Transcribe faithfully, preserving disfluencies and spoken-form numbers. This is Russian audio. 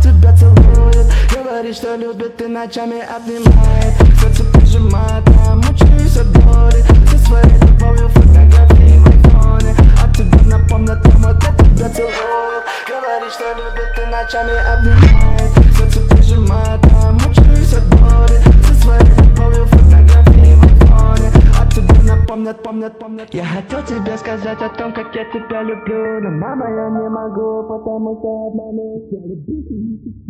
тебя целует, говорит, что любит и ночами обнимает, сердце прижимает, я мучаюсь от боли. Со своей любовью фотографии в айфоне, от тебя напомнят, кому я тебя целует, говорит, что любит и ночами обнимает, сердце прижимает, я мучаюсь от боли. Со своей любовью фотографии в айфоне, от тебя напомнят, помнят, помнят. Я хотел тебе сказать о том, как я тебя люблю, но мама, я не могу, потому что обмануть. Я люблю тебя.